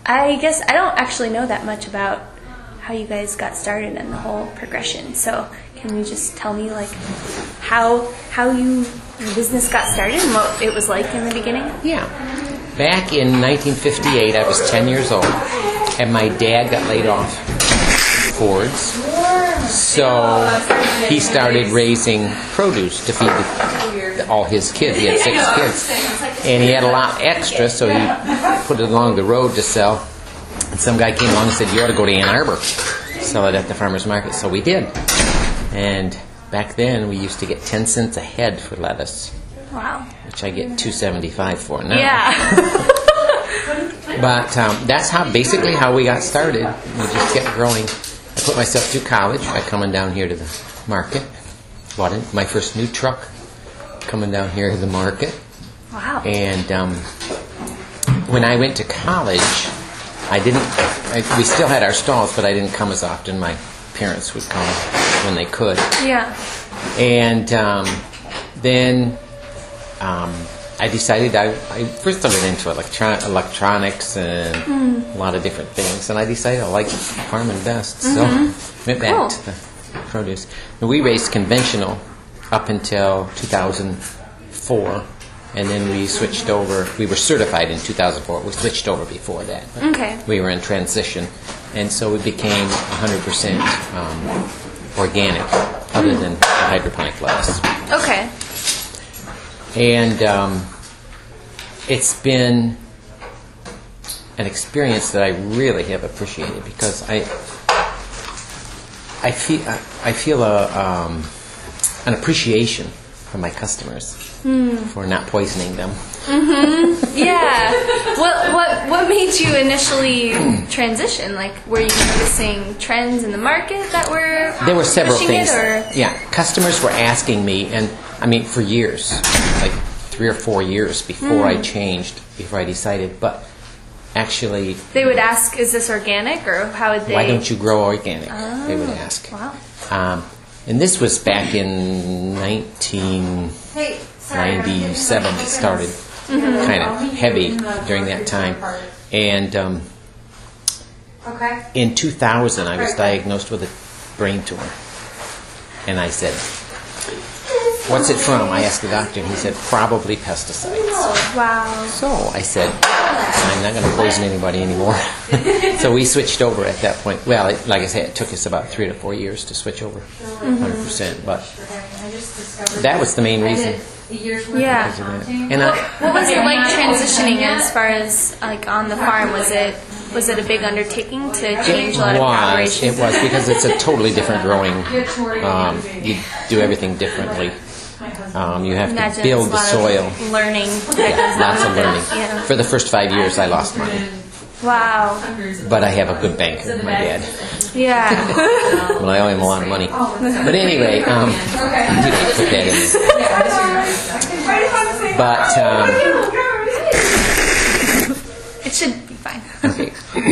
I guess I don't actually know that much about how you guys got started and the whole progression. So can you just tell me like how your business got started and what it was like in the beginning? Yeah. Back in 1958, I was 10 years old, and my dad got laid off from Ford's. So he started raising produce to feed all his kids. He had 6 kids. And he had a lot extra, so he put it along the road to sell. And some guy came along and said, you ought to go to Ann Arbor, sell it at the farmer's market. So we did. And back then, we used to get 10 cents a head for lettuce. Wow. Which I get $2.75 for now. Yeah. But that's basically how we got started. We just kept growing. I put myself through college by coming down here to the market. Bought my first new truck coming down here to the market. Wow. And when I went to college, we still had our stalls, but I didn't come as often. My parents would come when they could. Yeah. And then I decided I first started into electronics and a lot of different things, and I decided I liked farming best, so went back to the produce. And we raised conventional up until 2004, and then we switched over. We were certified in 2004. We switched over before that. Okay. We were in transition, and so we became 100% organic, other than hydroponic lettuce. Okay. And it's been an experience that I really have appreciated because I feel an appreciation from my customers for not poisoning them. Yeah. What made you initially transition? Like, were you noticing trends in the market that were There were several pushing things. it, or? Yeah, customers were asking me, and I mean for years, like 3 or 4 years before I changed, before I decided. But actually, They would ask, "Is this organic?" or how would they? why don't you grow organic? They would ask. Wow. And this was back in 1997. It started kind of heavy during that time. And in 2000, I was diagnosed with a brain tumor. And I said, what's it from? I asked the doctor, and he said, probably pesticides. Wow. So I said, I'm not going to poison anybody anymore. So we switched over at that point. Well, like I said, it took us about 3 to 4 years to switch over 100%. But that was the main reason. Yeah. And What was it like transitioning as far as like on the farm? Was it a big undertaking to change a lot of operations? It was, because it's a totally different growing. You do everything differently. You have to build the soil. Learning. Lots of learning. Yeah. For the first 5 years, I lost money. Wow. But I have a good banker, my dad. Yeah. Well, I owe him a lot of money. But anyway, you can put that in there. But It should be fine. okay.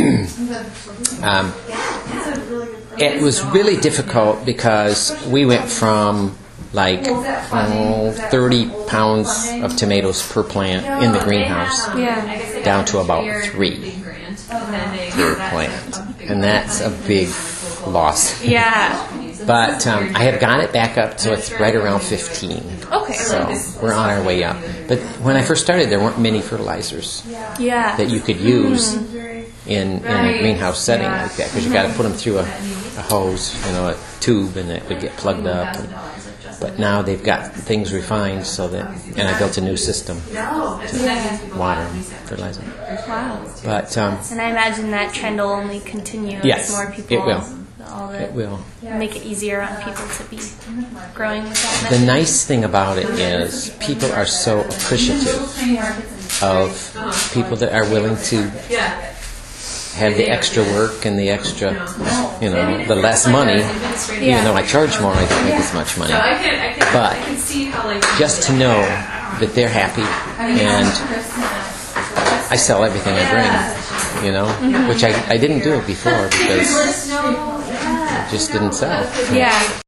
It was really difficult because we went from like 30 pounds of tomatoes per plant in the greenhouse Yeah. down to about 3 per plant. And that's a big loss. Yeah. But I have got it back up so it's right around 15. Okay. So we're on our way up. But when I first started, there weren't many fertilizers Yeah. that you could use in a greenhouse setting like that, because you got to put them through a hose, a tube, and it would get plugged up. But now they've got things refined so that, and I built a new system to water and fertilize them. Wow. But And I imagine that trend will only continue Yes, as more people. it will. It will. Make it easier on people to be growing with that The method. nice thing about it is people are so appreciative of people that are willing to have the extra work and the extra, the less money. Even though I charge more, I don't make as much money. But just to know that they're happy, and I sell everything I bring, which I didn't do it before because it just didn't sell. Yeah.